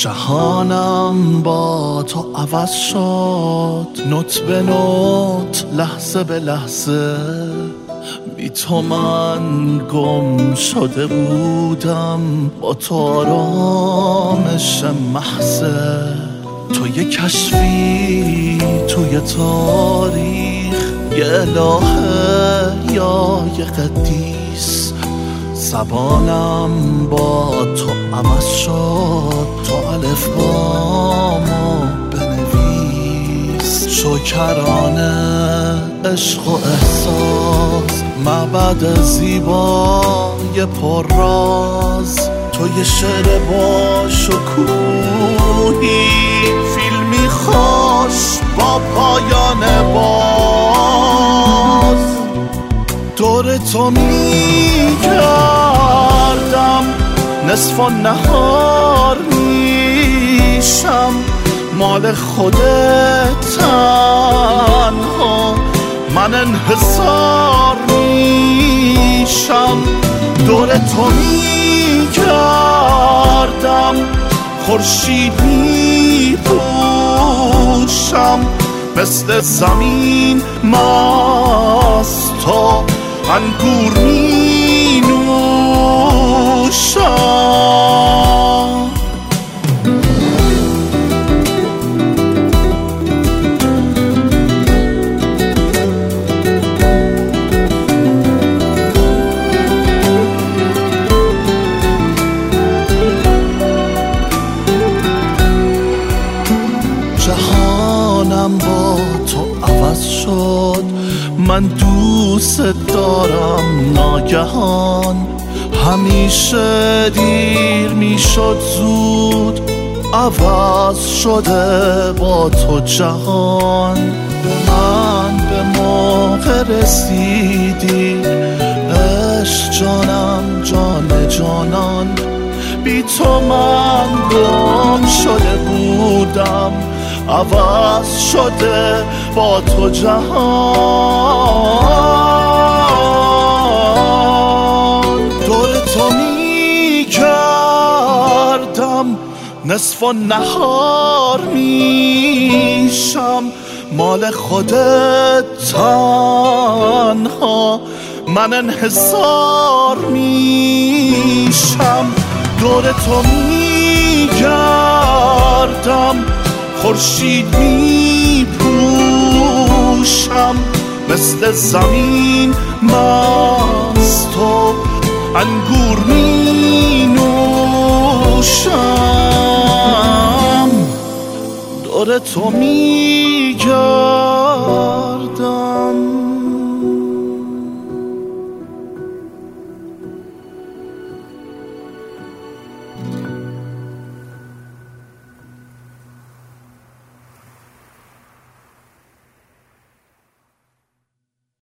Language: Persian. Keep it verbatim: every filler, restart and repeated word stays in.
جهانم با تو عوض شد، نوت به نوت، لحظه به لحظه. بی تو من گم شده بودم، با تو آرامش محضه. تو یه کشفی توی تاریخ، یه الهه یا یه قدیس. زبانم با تو عوض شد، تو الفبامو بنویس. شکرانه عشق و احساس، معبد زیبای پر راز. تو یه شعر با شکوهی، فیلمی خوش با پایان باز. دور تو می کردم، نصف و نهار میشم. مال خودت تنها، من انحصار میشم. دور تو می کردم، خورشید می پوشم. مثل زمین مست تو انگور می نوشم. جهانم با تو عوض شد، من دوست دارم ناگهان. همیشه دیر میشد زود، عوض شده با تو جهان. به من به موقع رسیدی، عشق جانم جان جانان. بی تو من گم شده بودم، عوض شده با تو جهان. دور تو می کردم، نصف و نهار میشم. مال خودت تنها، من انحصار میشم. دور تو می کردم، خورشید می پوشم. مثل زمین مست و انگور می نوشم. دور تو می کردم.